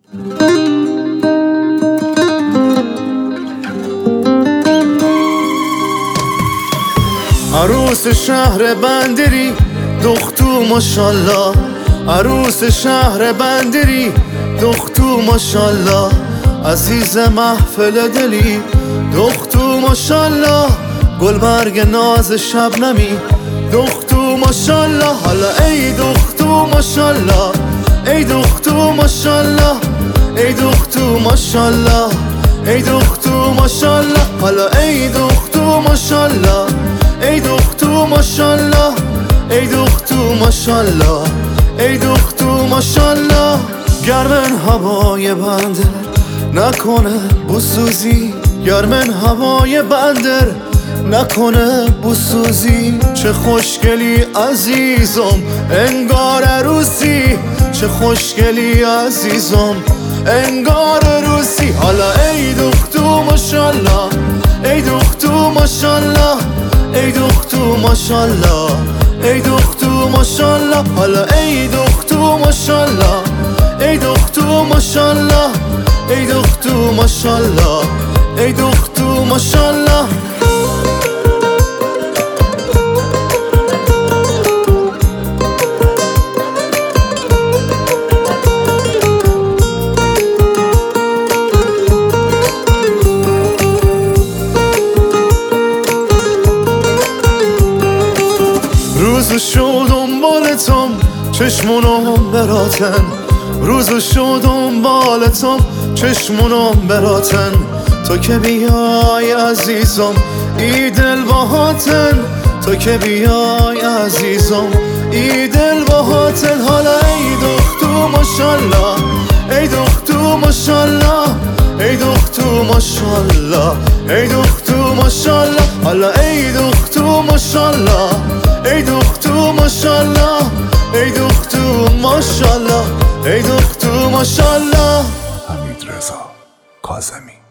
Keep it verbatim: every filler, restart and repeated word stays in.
عروس شهر بندری دختو ماشالله، عروس شهر بندری دختو ماشالله، عزیز محفل دلی دختو ماشالله، گلبرگ ناز شبنمی دختو ماشالله. حالا ای دختو ماشالله، ای دختو ماشالله، ای دختو ماشالله، ای دختو ماشالله. حالا ای دختو ماشالله، ای دختو ماشالله، ای دختو ماشالله، ای دختو ماشالله. گرمن هوای بندر نکنه بوسوزی، گرمن هوای بندر نکنه بوسوزی. چه خوشگلی عزیزم انگار عروسی، چه خوشگلی عزیزم انگار عروسی. حالا ای دختو ماشالله، ای دختو ماشالله، ای دختو ماشالله، ای دختو ماشالله. حالا ای دختو ماشالله، ای دختو ماشالله، ای دختو ماشالله، ای دختو ماشالله. روز شو دنبالتم چشمونم براتن، روز شو دنبالتم چشمونم براتن. تو که بیای عزیزم ای دل باهاتن، تو که بیای عزیزم ای دل باهاتن. حالا ای دختو ماشالله، ای دختو ماشالله، ای دختو ماشالله، ای دختو ماشالله. حالا ای دختو ماشالله، ای دختو ماشالله، ای دختو ماشالله، ای دختو ماشالله. حمیدرضا کاظمی.